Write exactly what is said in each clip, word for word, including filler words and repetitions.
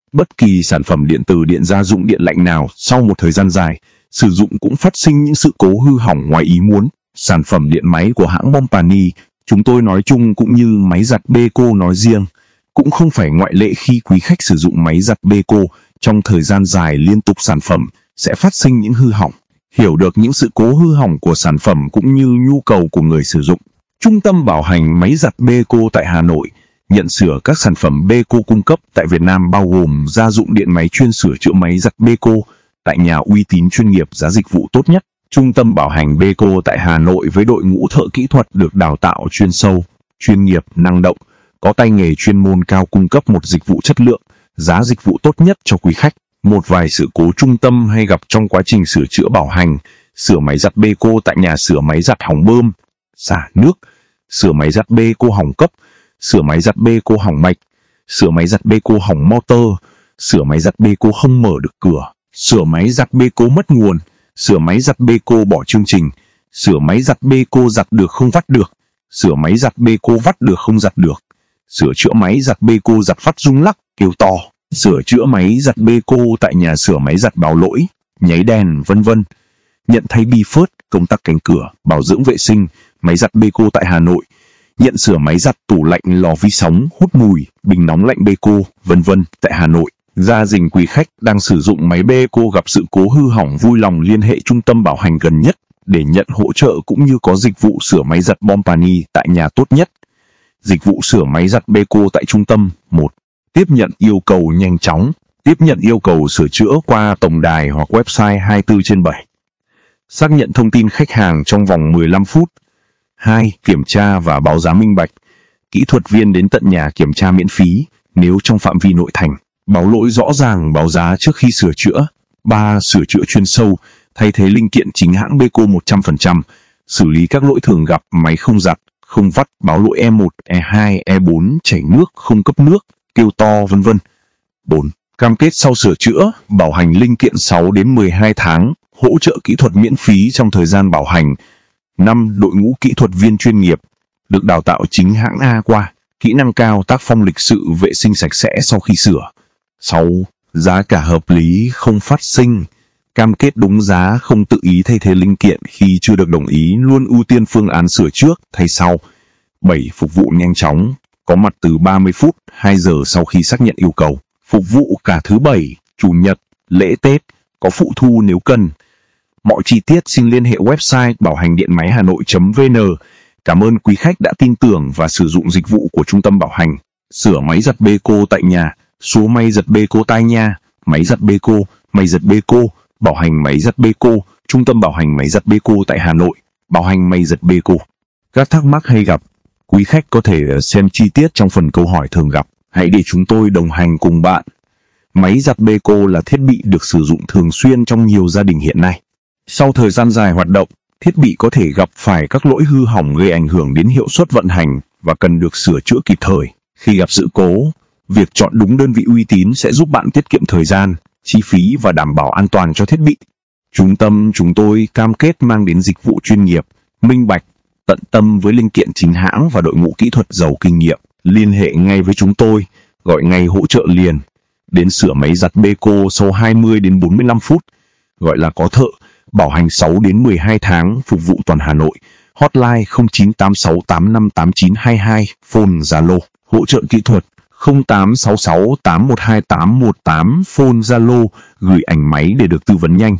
Bất kỳ sản phẩm điện tử, điện gia dụng, điện lạnh nào sau một thời gian dài sử dụng cũng phát sinh những sự cố hư hỏng ngoài ý muốn. Sản phẩm điện máy của hãng Bompani, chúng tôi nói chung cũng như máy giặt Beko nói riêng, cũng không phải ngoại lệ. Khi quý khách sử dụng máy giặt Beko trong thời gian dài liên tục, sản phẩm sẽ phát sinh những hư hỏng. Hiểu được những sự cố hư hỏng của sản phẩm cũng như nhu cầu của người sử dụng, Trung tâm bảo hành máy giặt Beko tại Hà Nội nhận sửa các sản phẩm Beko cung cấp tại Việt Nam, bao gồm gia dụng, điện máy, chuyên sửa chữa máy giặt Beko tại nhà uy tín, chuyên nghiệp, giá dịch vụ tốt nhất. Trung tâm bảo hành Beko tại Hà Nội với đội ngũ thợ kỹ thuật được đào tạo chuyên sâu, chuyên nghiệp, năng động, có tay nghề chuyên môn cao, cung cấp một dịch vụ chất lượng, giá dịch vụ tốt nhất cho quý khách. Một vài sự cố trung tâm hay gặp trong quá trình sửa chữa bảo hành: sửa máy giặt Beko tại nhà, sửa máy giặt hỏng bơm, xả nước, sửa máy giặt Beko hỏng cấp, sửa máy giặt Beko hỏng mạch, sửa máy giặt Beko hỏng motor, sửa máy giặt Beko không mở được cửa, sửa máy giặt Beko mất nguồn, sửa máy giặt Beko bỏ chương trình, sửa máy giặt Beko giặt được không vắt được, sửa máy giặt Beko vắt được không giặt được, sửa chữa máy giặt Beko giặt phát rung lắc, kêu to, sửa chữa máy giặt Beko tại nhà, sửa máy giặt báo lỗi, nháy đèn, vân vân. Nhận thay bi phớt, công tắc cánh cửa, bảo dưỡng vệ sinh máy giặt Beko tại Hà Nội. Nhận sửa máy giặt, tủ lạnh, lò vi sóng, hút mùi, bình nóng lạnh Beko, vân vân tại Hà Nội. Gia đình quý khách đang sử dụng máy Beko gặp sự cố hư hỏng, vui lòng liên hệ trung tâm bảo hành gần nhất để nhận hỗ trợ cũng như có dịch vụ sửa máy giặt Bompani tại nhà tốt nhất. Dịch vụ sửa máy giặt Beko tại trung tâm. một. Tiếp nhận yêu cầu nhanh chóng. Tiếp nhận yêu cầu sửa chữa qua tổng đài hoặc website hai mươi tư trên bảy. Xác nhận thông tin khách hàng trong vòng mười lăm phút. hai. Kiểm tra và báo giá minh bạch. Kỹ thuật viên đến tận nhà kiểm tra miễn phí nếu trong phạm vi nội thành. Báo lỗi rõ ràng, báo giá trước khi sửa chữa. ba. Sửa chữa chuyên sâu, thay thế linh kiện chính hãng Beko một trăm phần trăm. Xử lý các lỗi thường gặp: máy không giặt, không vắt, báo lỗi E một, E hai, E bốn, chảy nước, không cấp nước, kêu to, vân vân. bốn. Cam kết sau sửa chữa, bảo hành linh kiện sáu đến mười hai tháng, hỗ trợ kỹ thuật miễn phí trong thời gian bảo hành. năm. Đội ngũ kỹ thuật viên chuyên nghiệp, được đào tạo chính hãng A qua, kỹ năng cao, tác phong lịch sự, vệ sinh sạch sẽ sau khi sửa. sáu. Giá cả hợp lý, không phát sinh. Cam kết đúng giá, không tự ý thay thế linh kiện khi chưa được đồng ý, luôn ưu tiên phương án sửa trước, thay sau. bảy. Phục vụ nhanh chóng, có mặt từ ba mươi phút, hai giờ sau khi xác nhận yêu cầu. Phục vụ cả thứ bảy, chủ nhật, lễ Tết, có phụ thu nếu cần. Mọi chi tiết xin liên hệ website bảo hành điện máy hà nội chấm vn. Cảm ơn quý khách đã tin tưởng và sử dụng dịch vụ của trung tâm bảo hành. Sửa máy giặt Beko tại nhà, số máy giặt Beko tại nhà, máy giặt Beko, máy giặt Beko, bảo hành máy giặt Beko, trung tâm bảo hành máy giặt Beko tại Hà Nội, bảo hành máy giặt Beko. Các thắc mắc hay gặp, quý khách có thể xem chi tiết trong phần câu hỏi thường gặp. Hãy để chúng tôi đồng hành cùng bạn. Máy giặt Beko là thiết bị được sử dụng thường xuyên trong nhiều gia đình hiện nay. Sau thời gian dài hoạt động, thiết bị có thể gặp phải các lỗi hư hỏng gây ảnh hưởng đến hiệu suất vận hành và cần được sửa chữa kịp thời. Khi gặp sự cố, việc chọn đúng đơn vị uy tín sẽ giúp bạn tiết kiệm thời gian, chi phí và đảm bảo an toàn cho thiết bị. Trung tâm chúng tôi cam kết mang đến dịch vụ chuyên nghiệp, minh bạch, tận tâm với linh kiện chính hãng và đội ngũ kỹ thuật giàu kinh nghiệm. Liên hệ ngay với chúng tôi, gọi ngay hỗ trợ liền. Đến sửa máy giặt Beko sau hai mươi đến bốn mươi lăm phút, gọi là có thợ, bảo hành sáu đến mười hai tháng, phục vụ toàn Hà Nội. Hotline không chín tám sáu tám năm tám chín hai hai, phone Zalo. Hỗ trợ kỹ thuật không tám sáu sáu tám một hai tám một tám, phone Zalo, gửi ảnh máy để được tư vấn nhanh.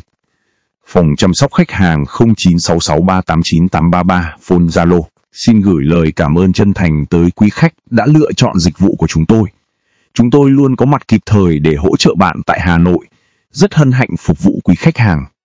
Phòng chăm sóc khách hàng không chín sáu sáu ba tám chín tám ba ba, phone Zalo. Xin gửi lời cảm ơn chân thành tới quý khách đã lựa chọn dịch vụ của chúng tôi. Chúng tôi luôn có mặt kịp thời để hỗ trợ bạn tại Hà Nội. Rất hân hạnh phục vụ quý khách hàng.